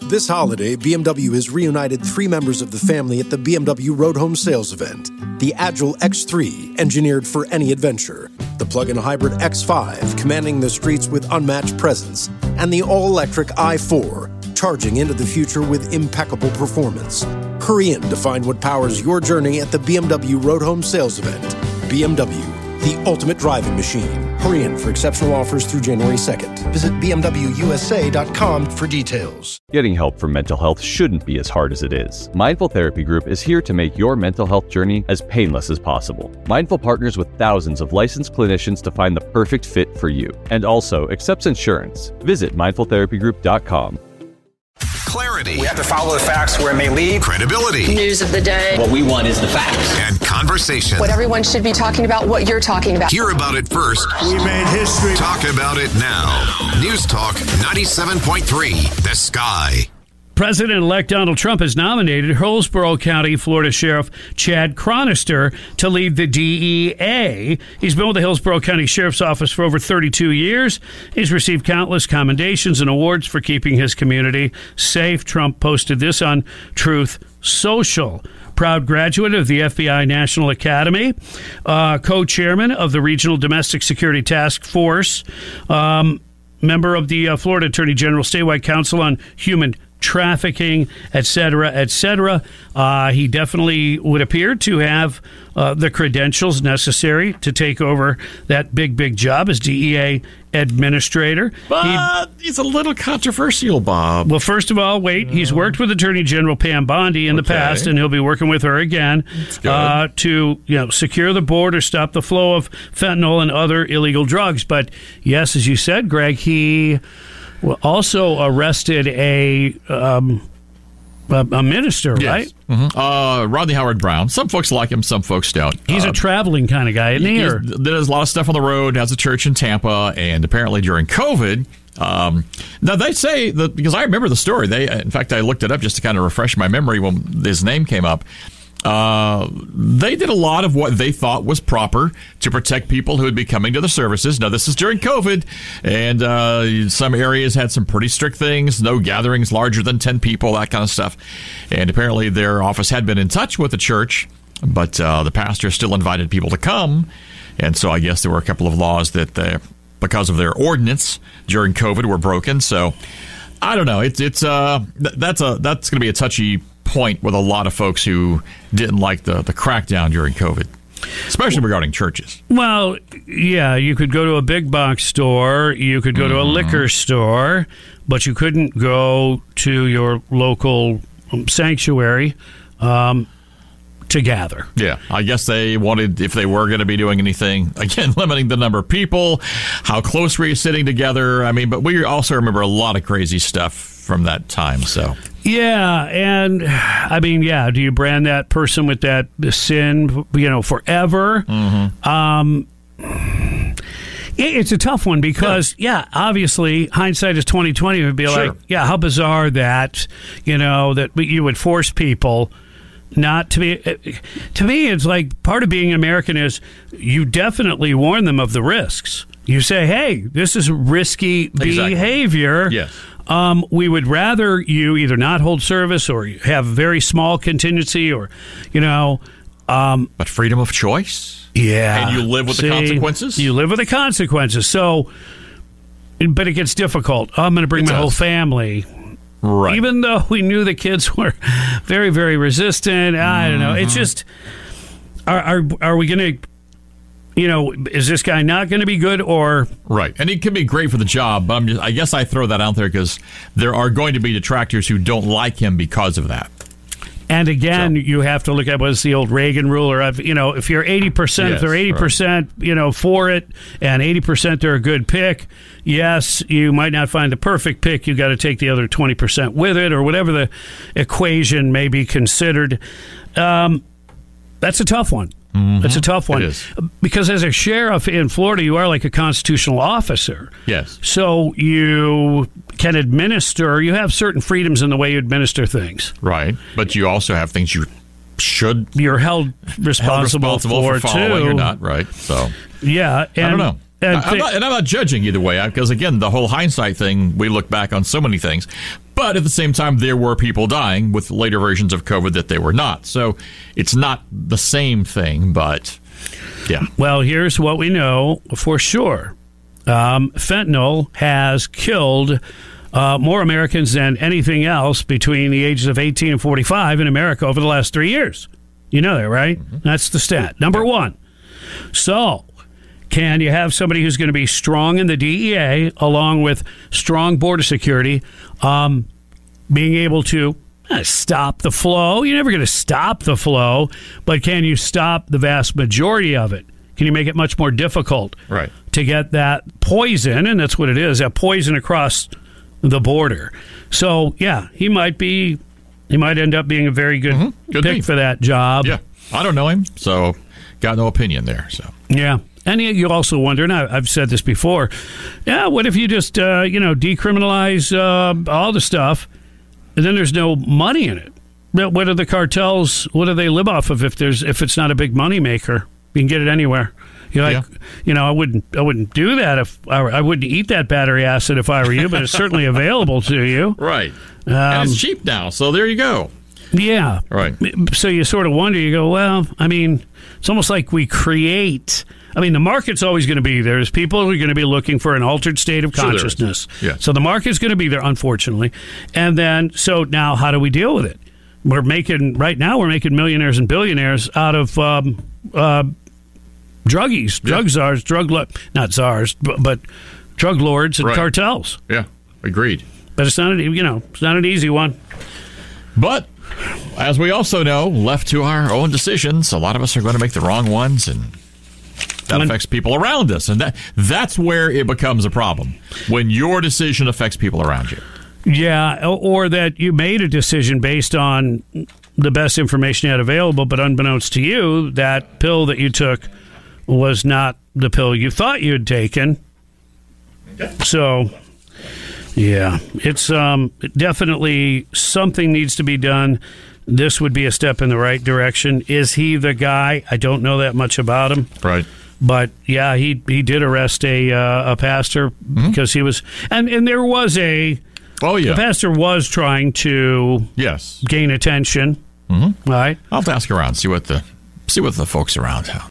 This holiday, BMW has reunited 3 members of the family at the BMW Road Home Sales event. The Agile X3, engineered for any adventure. The plug-in hybrid X5, commanding the streets with unmatched presence. And the all-electric i4, charging into the future with impeccable performance. Hurry in to find what powers your journey at the BMW Road Home Sales event. BMW, the ultimate driving machine. Hurry in for exceptional offers through January 2nd. Visit BMWUSA.com for details. Getting help for mental health shouldn't be as hard as it is. Mindful Therapy Group is here to make your mental health journey as painless as possible. Mindful partners with thousands of licensed clinicians to find the perfect fit for you, and also accepts insurance. Visit mindfultherapygroup.com. Clarity. We have to follow the facts where it may lead. Credibility. News of the day. What we want is the facts. And conversation. What everyone should be talking about, what you're talking about. Hear about it first. We made history. Talk about it now. News Talk 97.3, The Sky. President-elect Donald Trump has nominated Hillsborough County, Florida Sheriff Chad Chronister to lead the DEA. He's been with the Hillsborough County Sheriff's Office for over 32 years. He's received countless commendations and awards for keeping his community safe. Trump posted this on Truth Social. Proud graduate of the FBI National Academy, co-chairman of the Regional Domestic Security Task Force, member of the Florida Attorney General Statewide Council on Human Trafficking, etc., etc. He definitely would appear to have the credentials necessary to take over that big job as DEA administrator. But he's a little controversial, Bob. Well, first of all, he's worked with Attorney General Pam Bondi in the past, and he'll be working with her again to secure the border, stop the flow of fentanyl and other illegal drugs. But yes, as you said, Greg, he also arrested a minister, yes. right? Mm-hmm. Rodney Howard Brown. Some folks like him, some folks don't. He's a traveling kind of guy, isn't he? Does a lot of stuff on the road, has a church in Tampa, and apparently during COVID. Now, they say that, because I remember the story. In fact, I looked it up just to kind of refresh my memory when his name came up. They did a lot of what they thought was proper to protect people who would be coming to the services. Now, this is during COVID, and some areas had some pretty strict things, no gatherings larger than 10 people, that kind of stuff. And apparently their office had been in touch with the church, but the pastor still invited people to come. And so I guess there were a couple of laws that, because of their ordinance during COVID, were broken. So I don't know. That's going to be a touchy point with a lot of folks who didn't like the crackdown during COVID, especially regarding churches. Well, yeah, you could go to a big box store, you could go to a liquor store, but you couldn't go to your local sanctuary to gather. Yeah, I guess they wanted, if they were going to be doing anything, again, limiting the number of people, how close were you sitting together? I mean, but we also remember a lot of crazy stuff from that time, so. Yeah, and I mean, yeah, do you brand that person with that sin, forever? Mm-hmm. It's a tough one because, obviously, hindsight is 20/20 would be like, how bizarre that, that you would force people not to be. To me, it's like part of being an American is you definitely warn them of the risks. You say, hey, this is risky behavior. Yes. We would rather you either not hold service or have very small contingency or, But freedom of choice? Yeah. And you live with the consequences? You live with the consequences. So, but it gets difficult. I'm going to bring my whole family. Right. Even though we knew the kids were very, very resistant. I don't know. It's just, are we going to, is this guy not going to be good or? Right. And he could be great for the job, but I guess I throw that out there because there are going to be detractors who don't like him because of that. And again, you have to look at what's the old Reagan rule, or if you're 80%, if they're 80%, for it, and 80% they're a good pick. Yes, you might not find the perfect pick. You got to take the other 20% with it, or whatever the equation may be considered. That's a tough one. Mm-hmm. It's a tough one. It is. Because as a sheriff in Florida, you are like a constitutional officer. Yes. So you can administer, you have certain freedoms in the way you administer things. Right. But you also have things you're held responsible for following too. or not, right? So yeah, and, I don't know. I'm not judging either way, because, again, the whole hindsight thing, we look back on so many things. But at the same time, there were people dying with later versions of COVID that they were not. So it's not the same thing, but, yeah. Well, here's what we know for sure. Fentanyl has killed more Americans than anything else between the ages of 18 and 45 in America over the last 3 years. You know that, right? Mm-hmm. That's the stat. Number one. So, can you have somebody who's going to be strong in the DEA, along with strong border security, being able to stop the flow? You're never going to stop the flow, but can you stop the vast majority of it? Can you make it much more difficult to get that poison, and that's what it is, that poison across the border? So, yeah, he might end up being a very good pick for that job. Yeah, I don't know him, so got no opinion there. So yeah. And you also wonder, and I've said this before, what if you just, decriminalize all the stuff, and then there's no money in it? What are the cartels, what do they live off of if it's not a big money maker? You can get it anywhere. I wouldn't do that if I wouldn't eat that battery acid if I were you, but it's certainly available to you. Right. And it's cheap now, so there you go. Yeah. Right. So you sort of wonder, you go, well, I mean, it's almost like we create... I mean, the market's always going to be there. There's people who are going to be looking for an altered state of consciousness. Yeah. So the market's going to be there, unfortunately. And then, so now how do we deal with it? We're making millionaires and billionaires out of druggies, drug czars, not czars, but drug lords and cartels. Yeah, agreed. But it's not an easy one. But as we also know, left to our own decisions, a lot of us are going to make the wrong ones, and that affects people around us. And that's where it becomes a problem, when your decision affects people around you. Yeah, or that you made a decision based on the best information you had available, but unbeknownst to you, that pill that you took was not the pill you thought you had taken. So, yeah, it's definitely something needs to be done. This would be a step in the right direction. Is he the guy? I don't know that much about him. Right. But, yeah, he did arrest a pastor because he was... And there was a... Oh, yeah. The pastor was trying to gain attention. Mm-hmm. Right? I'll have to ask around, see what the folks around